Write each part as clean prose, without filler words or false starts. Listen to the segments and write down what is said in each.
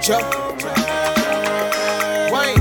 Joe. Wayne.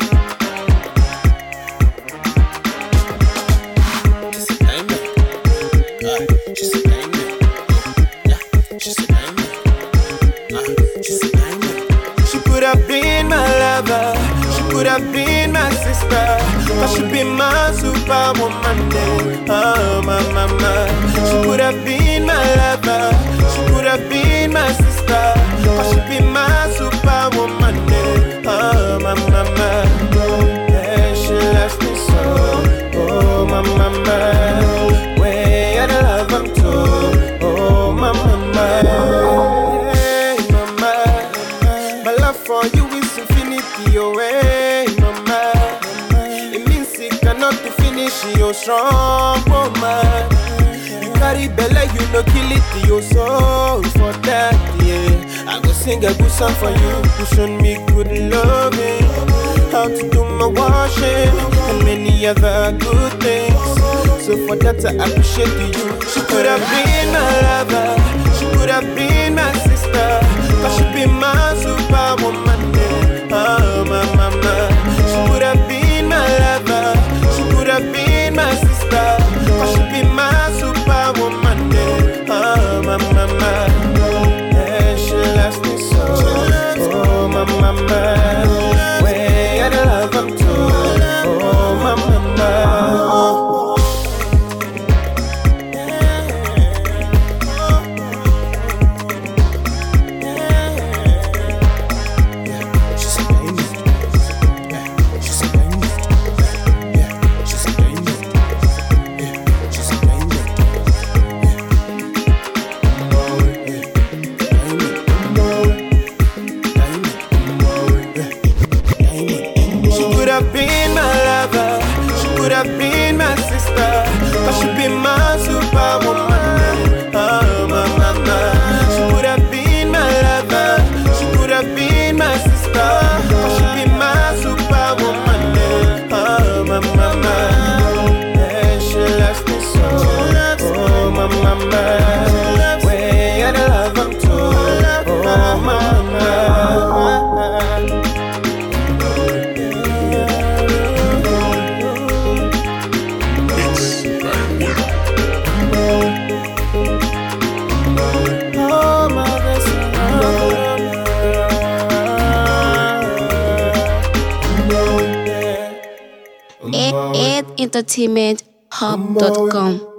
She's a diamond. She's a diamond. Yeah, she's a diamond. She's a diamond. She could have been my lover. She could have been my sister. But she be my superwoman. Oh, my mama. She could have been my lover. She could have been my sister. But she be my superwoman. Oh, my mama. Yeah, she loves me so. Oh, my mama. Way I love her too. Oh, my mama. Hey, mama. My love for you is infinity. Oh, hey, mama. It means it cannot be finished. You're strong, woman. You carry belly, you no kill it. You're so for that, yeah. I go sing a good song for you. You show me good loving, how to do my washing, and many other good things. So for that I appreciate you. She could have been my lover. She could have been my sister. But she be my superwoman. Oh, my mama. She could have been my lover. She could have been my sister. But she be my superwoman. Oh, my mama. Yeah, she loves me so. Oh, my mama. Way I love her too. Oh, my mama. Could have been my sister, but she be my superwoman. Oh, my mama. She could have been my lover. She could have been my sister, but she be my superwoman. Oh, my mama. Yeah, she loves me so. Oh, my mama. Way I love her too. Oh, my mama. Entertainment Hub.com